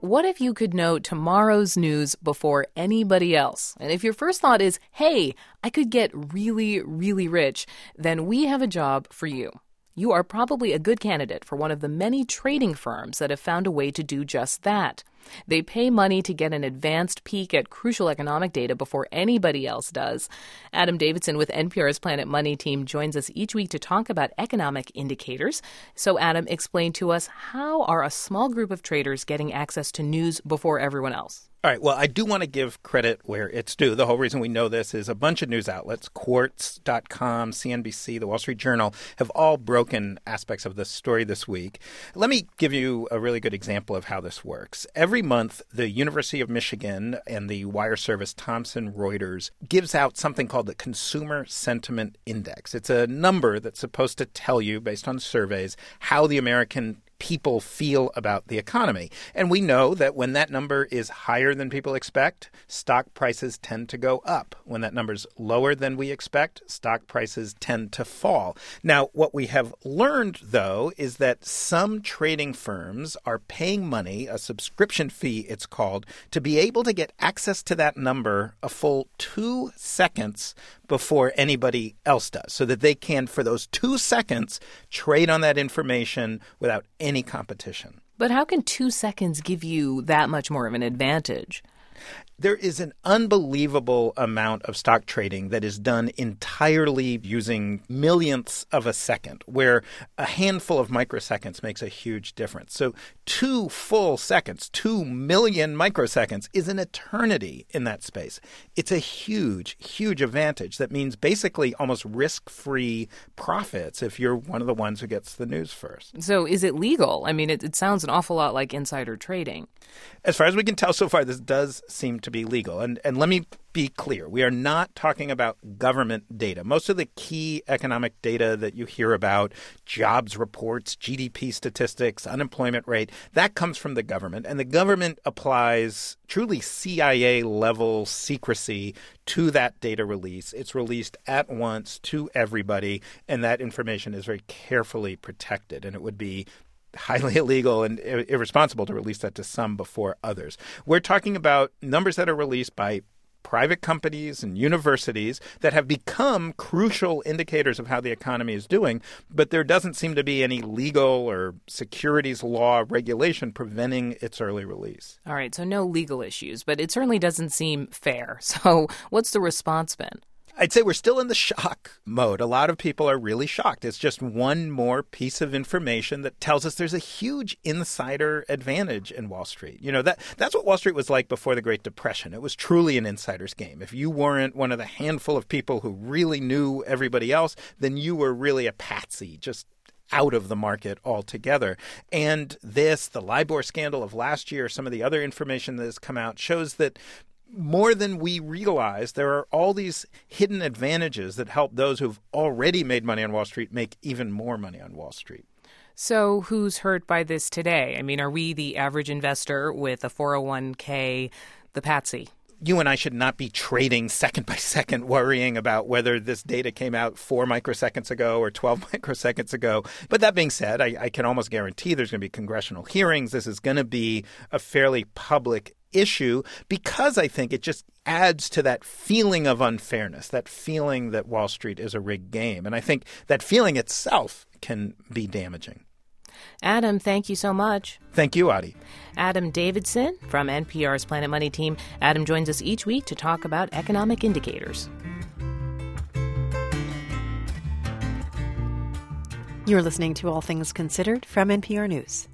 What if you could know tomorrow's news before anybody else? And if your first thought is, hey, I could get really, really rich, then we have a job for you. You are probably a good candidate for one of the many trading firms that have found a way to do just that. They pay money to get an advanced peek at crucial economic data before anybody else does. Adam Davidson with NPR's Planet Money team joins us each week to talk about economic indicators. So, Adam, explain to us, how are a small group of traders getting access to news before everyone else? All right. Well, I do want to give credit where it's due. The whole reason we know this is a bunch of news outlets, Quartz.com, CNBC, The Wall Street Journal, have all broken aspects of this story this week. Let me give you a really good example of how this works. Every month, the University of Michigan and the wire service Thomson Reuters gives out something called the Consumer Sentiment Index. It's a number that's supposed to tell you, based on surveys, how the American people feel about the economy. And we know that when that number is higher than people expect, stock prices tend to go up. When that number's lower than we expect, stock prices tend to fall. Now, what we have learned, though, is that some trading firms are paying money, a subscription fee it's called, to be able to get access to that number a full 2 seconds before anybody else does, so that they can, for those 2 seconds, trade on that information without any competition. But how can 2 seconds give you that much more of an advantage? There is an unbelievable amount of stock trading that is done entirely using millionths of a second, where a handful of microseconds makes a huge difference. So 2 full seconds, 2 million microseconds is an eternity in that space. It's a huge, huge advantage. That means basically almost risk-free profits if you're one of the ones who gets the news first. So is it legal? I mean, it sounds an awful lot like insider trading. As far as we can tell so far, this does seem to be legal. And let me be clear. We are not talking about government data. Most of the key economic data that you hear about, jobs reports, GDP statistics, unemployment rate, that comes from the government. And the government applies truly CIA-level secrecy to that data release. It's released at once to everybody, and that information is very carefully protected. And it would be highly illegal and irresponsible to release that to some before others. We're talking about numbers that are released by private companies and universities that have become crucial indicators of how the economy is doing, but there doesn't seem to be any legal or securities law regulation preventing its early release. All right, so no legal issues, but it certainly doesn't seem fair. So what's the response been? I'd say we're still in the shock mode. A lot of people are really shocked. It's just one more piece of information that tells us there's a huge insider advantage in Wall Street. You know, that's what Wall Street was like before the Great Depression. It was truly an insider's game. If you weren't one of the handful of people who really knew everybody else, then you were really a patsy, just out of the market altogether. And this, the LIBOR scandal of last year, some of the other information that has come out shows that more than we realize, there are all these hidden advantages that help those who've already made money on Wall Street make even more money on Wall Street. So who's hurt by this today? I mean, are we the average investor with a 401k, the patsy? You and I should not be trading second by second, worrying about whether this data came out 4 microseconds ago or 12 microseconds ago. But that being said, I can almost guarantee there's going to be congressional hearings. This is going to be a fairly public issue because I think it just adds to that feeling of unfairness, that feeling that Wall Street is a rigged game. And I think that feeling itself can be damaging. Adam, thank you so much. Thank you, Adi. Adam Davidson from NPR's Planet Money team. Adam joins us each week to talk about economic indicators. You're listening to All Things Considered from NPR News.